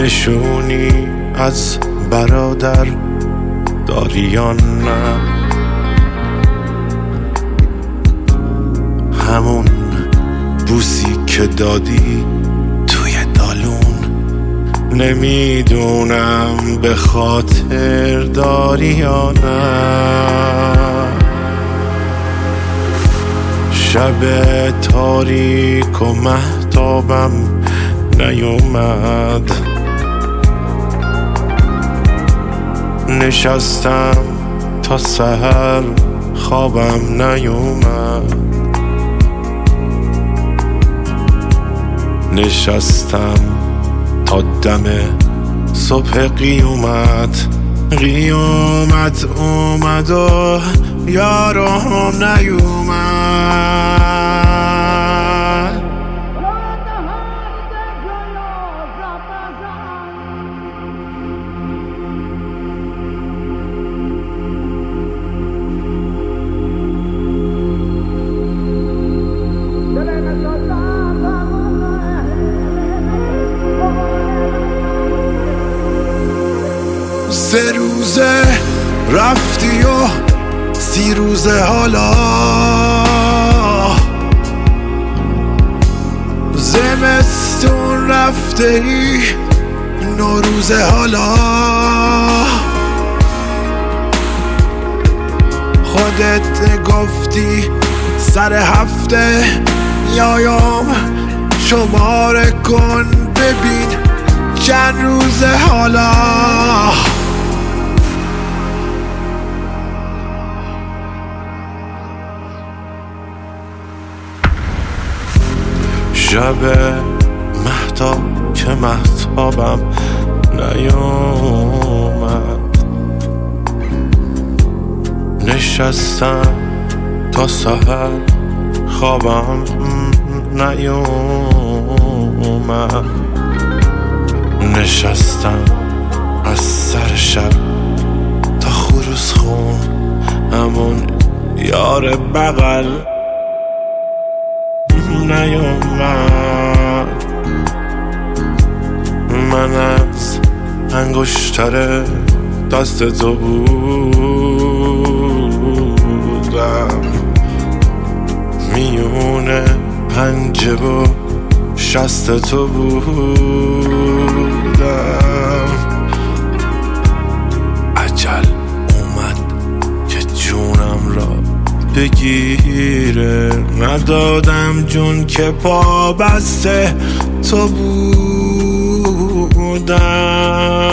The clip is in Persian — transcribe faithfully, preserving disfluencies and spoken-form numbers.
نشونی از برادر داری یا نه؟ همون بوسی که دادی توی دالون، نمیدونم به خاطر داری یا نه. شب تاریک و مهتابم نیومد، نشستم تا سحر خوابم نیومد، نشستم تا دم صبح قیامت. قیامت اومد و یارم نیومد. سه روزه رفتی و سی روزه حالا، زمستون رفته ای نوروزه حالا. خودت گفتی سر هفته میایم شماره کن ببین چند روزه حالا. شب مهتاب که مهتابم نیومد، نشستم تا سحر خوابم نیومد، نشستم از سر شب تا خروس خون همون یار بغل نیومد. من از انگشتر دست تو بودم، میونه پنجه و شست تو بودم. عجل اومد که جونم را بگیره، ندادم جون که پا بسته تو بودم.